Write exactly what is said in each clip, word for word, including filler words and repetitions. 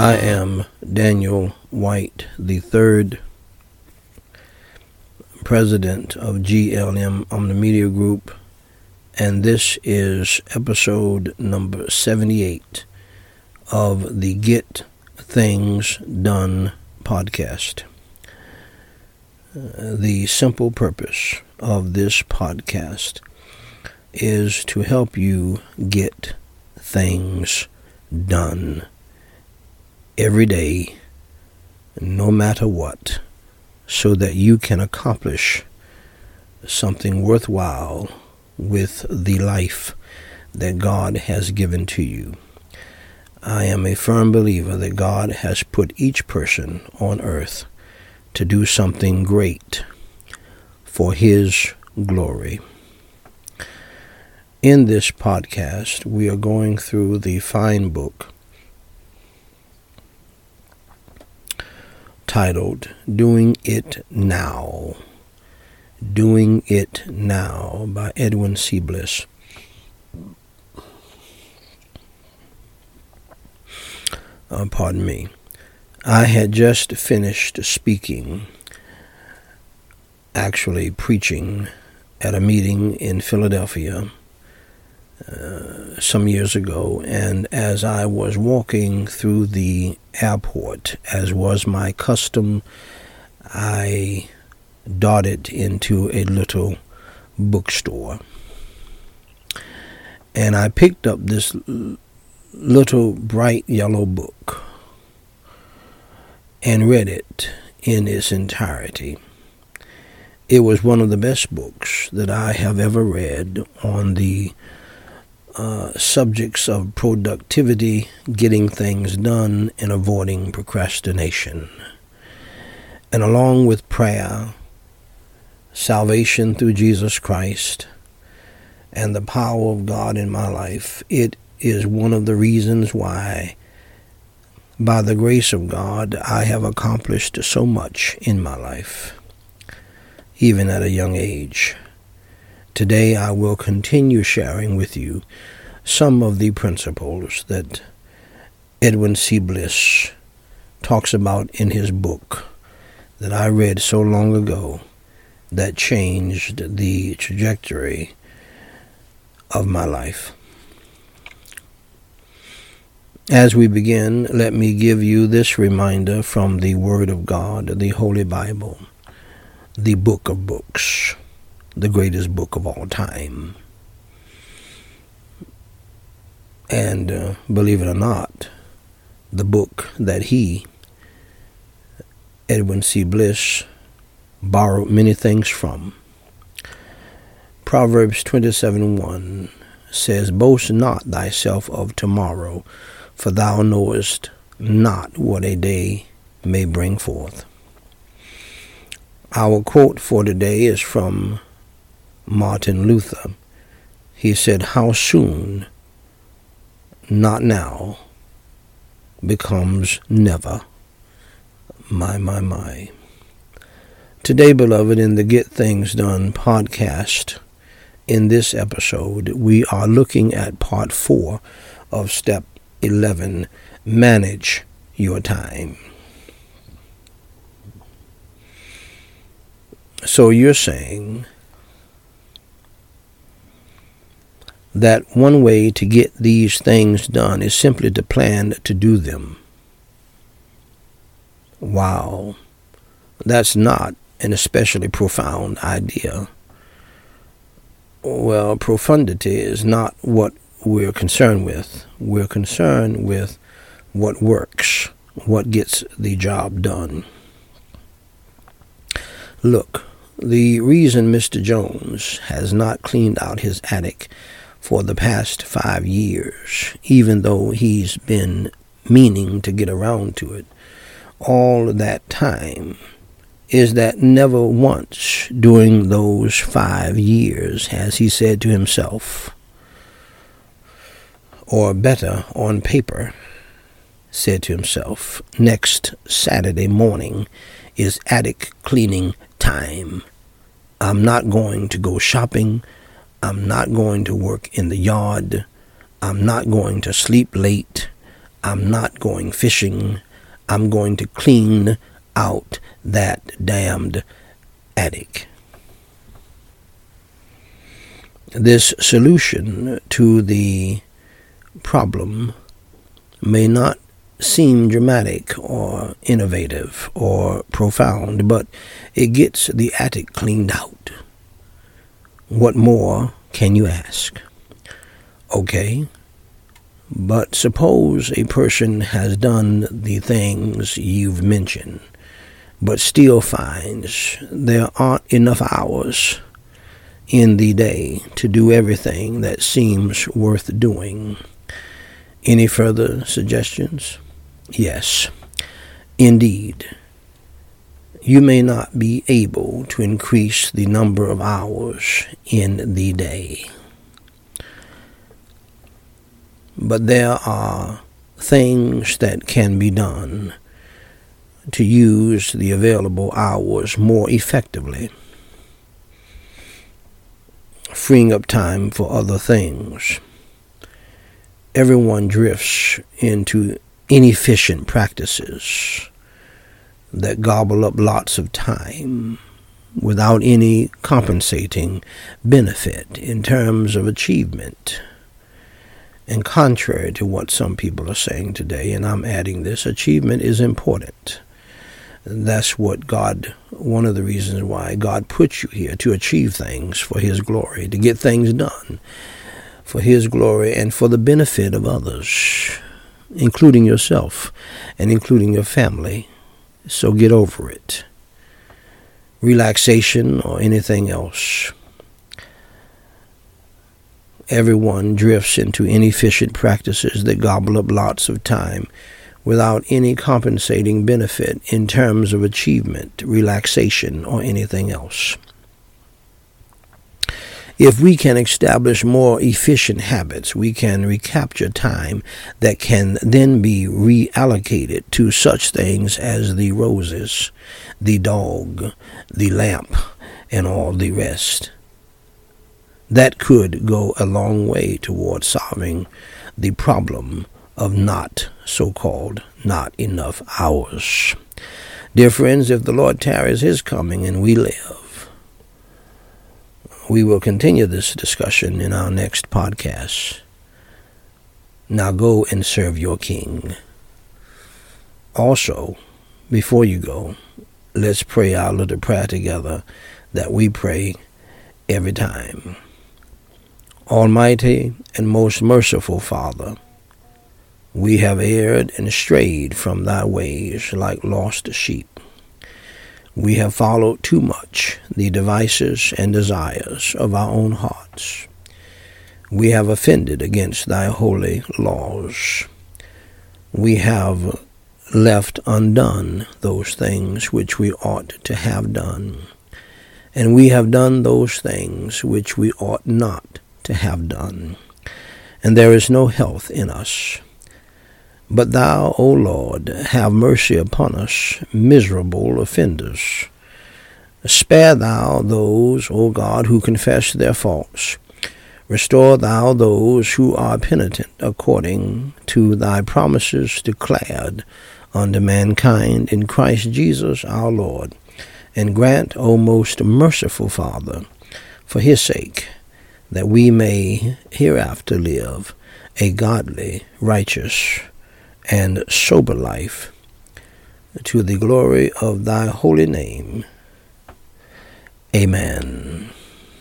I am Daniel White the third, president of G L M Omnimedia Group, and this is episode number seventy-eight of the Get Things Done podcast. Uh, the simple purpose of this podcast is to help you get things done every day, no matter what, so that you can accomplish something worthwhile with the life that God has given to you. I am a firm believer that God has put each person on earth to do something great for His glory. In this podcast, we are going through the fine book titled Doing It Now. Doing It Now by Edwin C. Bliss. Uh, pardon me. I had just finished speaking, actually preaching, at a meeting in Philadelphia uh, some years ago, and as I was walking through the airport, as was my custom, I darted into a little bookstore, and I picked up this l- little bright yellow book and read it in its entirety. It was one of the best books that I have ever read on the uh, subjects of productivity, getting things done, and avoiding procrastination. And along with prayer, salvation through Jesus Christ, and the power of God in my life, it is one of the reasons why, by the grace of God, I have accomplished so much in my life, even at a young age. Today I will continue sharing with you some of the principles that Edwin C. Bliss talks about in his book that I read so long ago that changed the trajectory of my life. As we begin, let me give you this reminder from the Word of God, the Holy Bible, the book of books, the greatest book of all time. And uh, believe it or not, the book that he, Edwin C. Bliss, borrowed many things from. Proverbs twenty-seven one says, "Boast not thyself of tomorrow, for thou knowest not what a day may bring forth." Our quote for today is from Martin Luther. He said, "How soon, not now, becomes never." My, my, my. Today, beloved, in the Get Things Done podcast, in this episode, we are looking at part four of step eleven, manage your time. So you're saying that one way to get these things done is simply to plan to do them. Wow, that's not an especially profound idea. Well, profundity is not what we're concerned with. We're concerned with what works, what gets the job done. Look, the reason Mister Jones has not cleaned out his attic for the past five years, even though he's been meaning to get around to it all that time, is that never once during those five years has he said to himself, or better, on paper, said to himself, next Saturday morning is attic cleaning time. I'm not going to go shopping. I'm not going to work in the yard. I'm not going to sleep late. I'm not going fishing. I'm going to clean out that damned attic. This solution to the problem may not seem dramatic or innovative or profound, but it gets the attic cleaned out. What more can you ask? Okay, but suppose a person has done the things you've mentioned, but still finds there aren't enough hours in the day to do everything that seems worth doing. Any further suggestions? Yes, indeed. You may not be able to increase the number of hours in the day, but there are things that can be done to use the available hours more effectively, freeing up time for other things. Everyone drifts into inefficient practices that gobble up lots of time without any compensating benefit in terms of achievement. And contrary to what some people are saying today, and I'm adding this, achievement is important. That's what God, one of the reasons why God put you here, to achieve things for His glory, to get things done for His glory and for the benefit of others, including yourself and including your family. So get over it. Relaxation or anything else. Everyone drifts into inefficient practices that gobble up lots of time without any compensating benefit in terms of achievement, relaxation, or anything else. If we can establish more efficient habits, we can recapture time that can then be reallocated to such things as the roses, the dog, the lamp, and all the rest. That could go a long way toward solving the problem of not, so-called, not enough hours. Dear friends, if the Lord tarries His coming and we live, we will continue this discussion in our next podcast. Now go and serve your King. Also, before you go, let's pray our little prayer together that we pray every time. Almighty and most merciful Father, we have erred and strayed from Thy ways like lost sheep. We have followed too much the devices and desires of our own hearts. We have offended against Thy holy laws. We have left undone those things which we ought to have done, and we have done those things which we ought not to have done, and there is no health in us. But Thou, O Lord, have mercy upon us, miserable offenders. Spare Thou those, O God, who confess their faults. Restore Thou those who are penitent according to Thy promises declared unto mankind in Christ Jesus our Lord. And grant, O most merciful Father, for His sake, that we may hereafter live a godly, righteous, and sober life, to the glory of Thy holy name. Amen.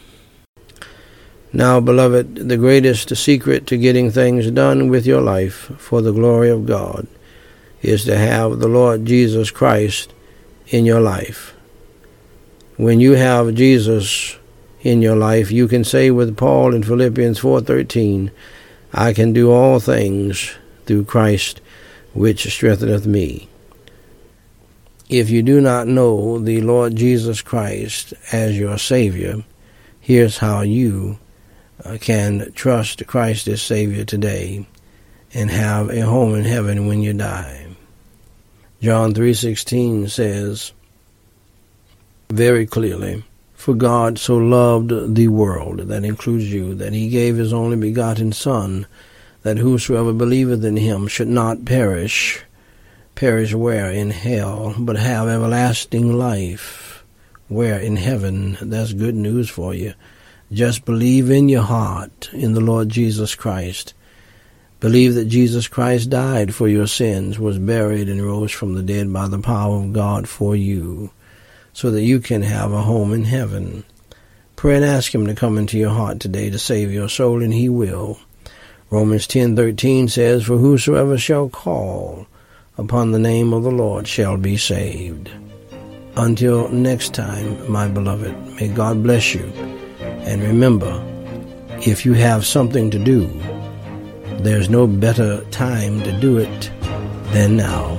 Now, beloved, the greatest secret to getting things done with your life for the glory of God is to have the Lord Jesus Christ in your life. When you have Jesus in your life, you can say with Paul in Philippians four thirteen, I can do all things through Christ which strengtheneth me. If you do not know the Lord Jesus Christ as your Savior, here's how you uh, can trust Christ as Savior today and have a home in heaven when you die. John three sixteen says very clearly, for God so loved the world, that includes you, that He gave His only begotten Son, that whosoever believeth in him should not perish, perish where? In hell, but have everlasting life. Where? In heaven. That's good news for you. Just believe in your heart in the Lord Jesus Christ. Believe that Jesus Christ died for your sins, was buried, and rose from the dead by the power of God for you, so that you can have a home in heaven. Pray and ask him to come into your heart today to save your soul, and he will. Romans ten thirteen says, "For whosoever shall call upon the name of the Lord shall be saved." Until next time, my beloved, may God bless you. And remember, if you have something to do, there's no better time to do it than now.